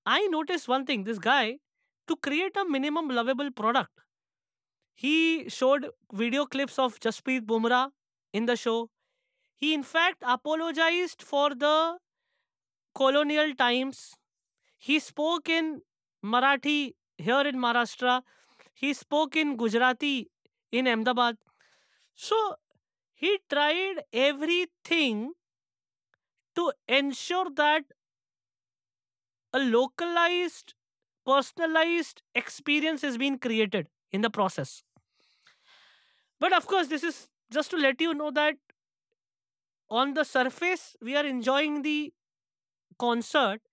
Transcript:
I noticed one thing, this guy, to create a minimum lovable product, he showed video clips of Jasprit Bumrah in the show. He, in fact, apologized for the colonial times. He spoke in Marathi here in Maharashtra. He spoke in Gujarati in Ahmedabad. So he tried everything to ensure that a localized, personalized experience has been created in the process. But of course, this is just to let you know that on the surface, we are enjoying the concert,